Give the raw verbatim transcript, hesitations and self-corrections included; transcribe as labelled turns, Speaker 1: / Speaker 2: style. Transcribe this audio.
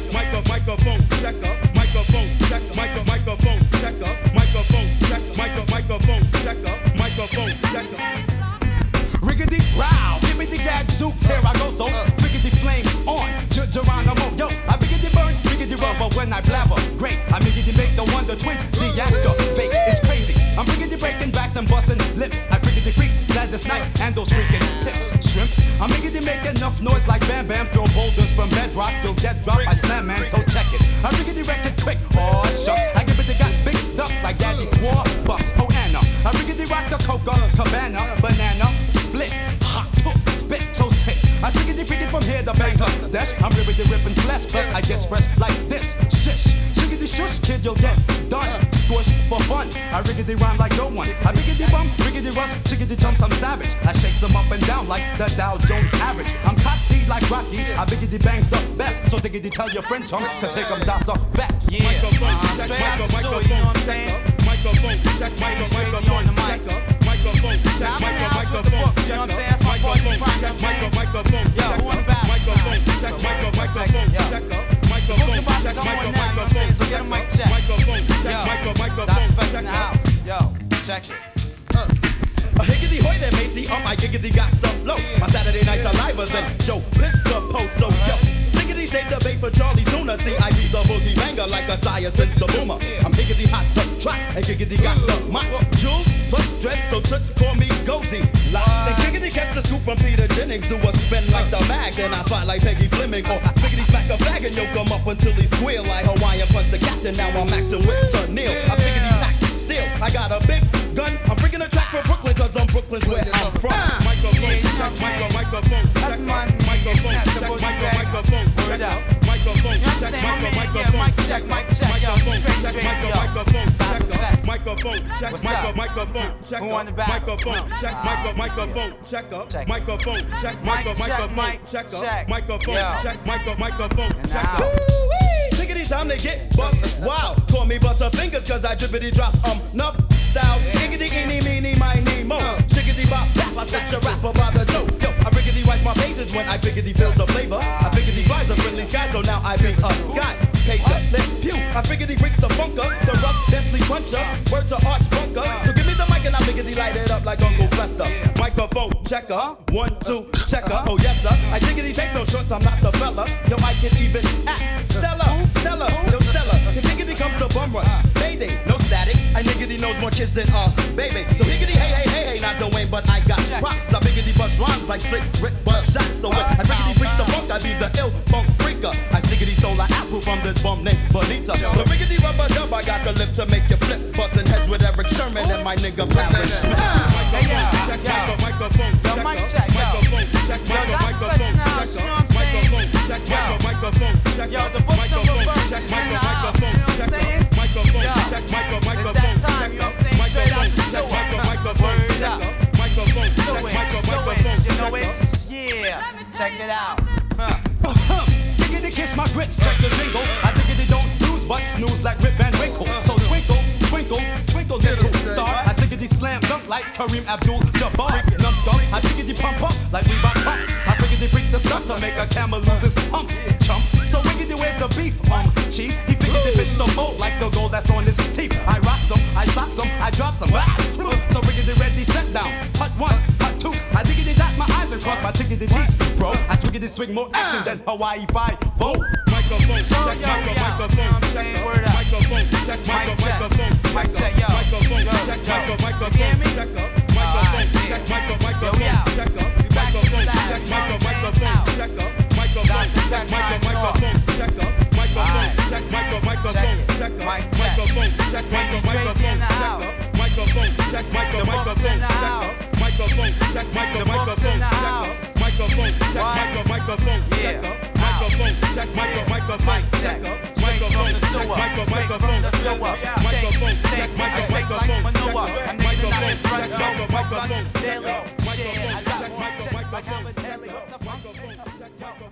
Speaker 1: Micro, microphone checker, microphone checker, micro, microphone checker, microphone checker, micro, microphone checker, microphone checker.
Speaker 2: Riggedy row, give me the gadzooks, here I go, so riggedy flame on, Ger- Geronimo, yo, I riggedy burn, riggedy rubber when I blabber, great, I riggedy make the Wonder Twins, deactivate, it's crazy, I'm riggedy breaking backs and busting lips, I riggedy freak, Gladys Knight, and those freaking hips, shrimps, I'm riggedy make enough noise like Bam Bam, throw boulders from bedrock, you'll get dropped by Slam Man, so check it, I riggedy wreck it quick, oh shucks, I give it the got big ducks like Daddy War Bucks, oh Anna, I riggedy rock the Coca, Cabana, banana, split, hot, spit, so sick. I riggedy freaking from here to Bangladesh. I'm riggedy ripping flesh, plus I get fresh like this. Shish, shiggity shush, kid, you'll get done. Squish for fun. I riggedy rhyme like no one. I riggedy bum, riggedy rush, shiggity jumps, I'm savage. I shake them up and down like the Dow Jones average. I'm cocky like Rocky. I riggedy bangs the best. So diggity tell your friend chum, cause here comes Dasa Vex.
Speaker 3: Yeah, uh, straight out the sewer, you know what I'm saying?
Speaker 1: Microphone check, micro, microphone checker. Microphone check, micro, microphone check.
Speaker 3: You know what I'm saying? That's my party crime, you know what I'm
Speaker 1: Micro,
Speaker 3: saying?
Speaker 1: microphone
Speaker 3: Yo, who in the back?
Speaker 1: Microphone check, micro, microphone checker. Microphone check, micro, microphone
Speaker 3: so get a mic check.
Speaker 1: Microphone check,
Speaker 3: Yo,
Speaker 1: micro,
Speaker 3: that's
Speaker 1: microphone
Speaker 3: effects in the house. Yo, check it.
Speaker 1: A higgity hoy there, matey, on my giggity got stuff flow. My Saturday nights are liver than Joe Piscopo, so yo. Siggity save the bait for Charlie Tuna. See, I be the boogie banger like a sire since the boomer. I'm higgity hot to trot, and giggity got the mop. Jules plus dread, so toots call me Goldie. Lots and giggity catch the scoop from Peter Jennings. Do a spin like the mag, then I spot like Peggy Fleming. Or spiggity smack a bag and yoke him up until he squeal. Like Hawaiian punch the captain, now I'm maxing with Tennille. I biggity pack still, I got a big gun. I'm bringing a track for Brooklyn, cause I'm Brooklyn's where I'm from. Microphone check, micro, microphone check. Microphone check, micro, microphone check. Microphone check, micro, microphone check. Microphone check, micro, microphone check. Microphone check, micro, microphone check. Microphone check, micro, microphone check. Microphone check, micro, microphone check. Microphone check, micro, microphone check. Tickety time to get buck wow. Call me Butterfingers cause I drippity drops um nuff style. Iggity eeny meeny miny mo. Shiggity bop bop, I snatch a rapper by the toe. Yo, I riggedy wipe my pages when I biggity feel the flavor. I biggity rise the friendly skies, so now I be a sky pager. Let pew, I biggity breaks the funker, the rough deathly puncher. Word to arch bunker. So give me the mic and I biggity light it up like Uncle Fester. Microphone checker, one two checker. Oh yes sir, I diggity take no shorts, I'm not the fella. Yo, I can even act Stella, Stella, yo Stella. If diggity comes to bum rush, Mayday, no static. I niggity knows more kids than uh baby. So higgity hey hey hey hey, not the Wayne, but I got props. I biggity bust rhymes like slick Rick bust shots. So when I biggity freak the funk, I be the ill funk freaker. I stiggity stole an apple from this bum named Bonita. So riggity rubber dub, I got the lip to make you flip. Bustin' heads with Eric Sherman and my nigga Paris Smith.
Speaker 3: Microphone check, microphone check. Yo, mic check, yo. Yo, that's question now, you know what I'm saying? Yo, yo, the books and reverse is in the house, you know what I'm saying? Yo, it's that time, you know what I'm saying? Straight out the sewer. Word up. Sewage, sewage, you know it? Yeah, check it out. Huh.
Speaker 2: Uh-huh. Diggity kiss my grits, check the jingle. I diggity don't use but snooze like Rip Van Winkle. So twinkle, twinkle, twinkle, little star. I diggity slam dunk like Kareem Abdul-Jabbar. Numbskull, I diggity pump up like Reebok pumps. I diggity freak the stuff to make a camel lose his humps. Chumps, so wiggity where's the beef, um, chief? He figured it fits the mold like the gold that's on his teeth. I rock some, I sock some, I drop some. So wiggity ready, set down. Hut one, hut two. I diggity dot my eyes and cross my tickety teeth, bro. I swiggity swing more action than Hawaii Five-O.
Speaker 1: Microphone
Speaker 3: So,
Speaker 1: check,
Speaker 3: yo, we
Speaker 1: micro,
Speaker 3: out,
Speaker 1: microphone
Speaker 3: you know what I'm
Speaker 1: check.
Speaker 3: saying? Word up.
Speaker 1: Microphone check,
Speaker 3: Mic
Speaker 1: micro,
Speaker 3: check.
Speaker 1: microphone
Speaker 3: Mic check, yo.
Speaker 1: Microphone
Speaker 3: Yo,
Speaker 1: check,
Speaker 3: yo.
Speaker 1: micro,
Speaker 3: You
Speaker 1: microphone
Speaker 3: hear me?
Speaker 1: check. Microphone check, micro, microphone check. Microphone check, micro, microphone check. Microphone check, micro, microphone check. Microphone check, micro, microphone check. Microphone check, micro, microphone check. Microphone check, micro, microphone check. Microphone check, micro, microphone check. Microphone check, micro, microphone check. Microphone check, micro, microphone check. Microphone check, micro, microphone check. Microphone check, micro, microphone check. Microphone check, micro, microphone check.
Speaker 3: Daily shit. I got
Speaker 1: Check,
Speaker 3: more
Speaker 1: micro,
Speaker 3: check like
Speaker 1: microphone
Speaker 3: Alvin
Speaker 1: check.
Speaker 3: Ailey. What the fuck?
Speaker 1: Microphone check, micro,